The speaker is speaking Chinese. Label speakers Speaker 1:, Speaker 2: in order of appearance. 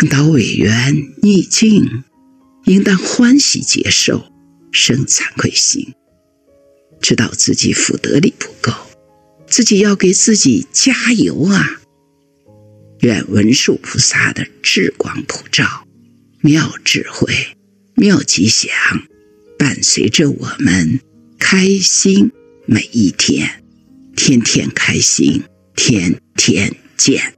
Speaker 1: 看到委员逆境，应当欢喜接受，生惭愧心，知道自己福德力不够，自己要给自己加油啊！愿文殊菩萨的智光普照，妙智慧、妙吉祥，伴随着我们开心每一天，天天开心，天天见。